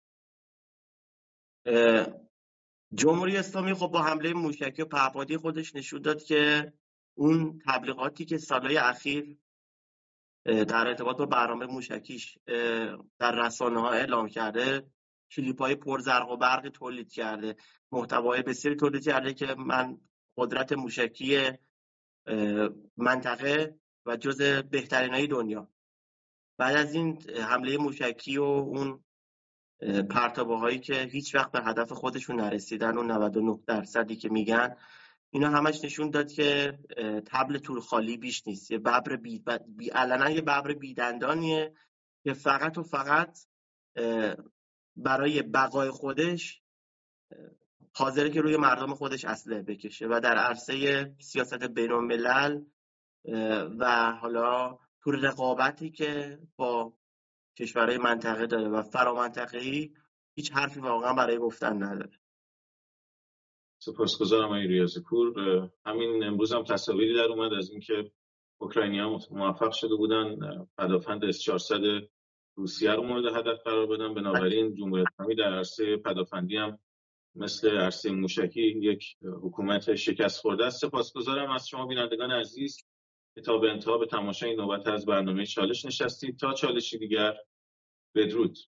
جمهوری اسلامی خب با حمله موشکی و پهپادی خودش نشون داد که اون تبلیغاتی که سالهای اخیر در ارتباط با برنامه موشکیش در رسانه‌ها اعلام کرده، کلیپ‌های پر زرق و برق تولید کرده، محتوای بسیاری تولید کرده که من قدرت موشکی منطقه و جز بهترینای دنیا. بعد از این حمله موشکی و اون پرتابه‌هایی که هیچ وقت به هدف خودشون نرسیدن و نود و نه درصدی که میگن، اینا همش نشون داد که تبل تور خالی بیش نیست. یه ببر بی, بی علنا یه ببر بیدندانیه که فقط و فقط برای بقای خودش حاضره که روی مردم خودش اسلحه بکشه و در عرصه سیاست بین الملل و حالا تو رقابتی که با کشورهای منطقه داره و فرامنطقه‌ای هیچ حرفی واقعا برای گفتن نداره. سپاسگزارم آقای ریاضی‌پور. همین امروز هم تصاویری در اومد از اینکه اوکراینی‌ها موفق شده بودن پدافند اس چهارصد روسیه رو مورد هدف قرار بدن. بنابراین جمهوری اسلامی در عرصه پدافندی هم مثل عرصه موشکی یک حکومت شکست خورده است. سپاسگزارم از شما بینندگان عزیز که تا به انتها به تماشای نوبت از برنامه چالش نشستید. تا چالشی دیگر، بدرود.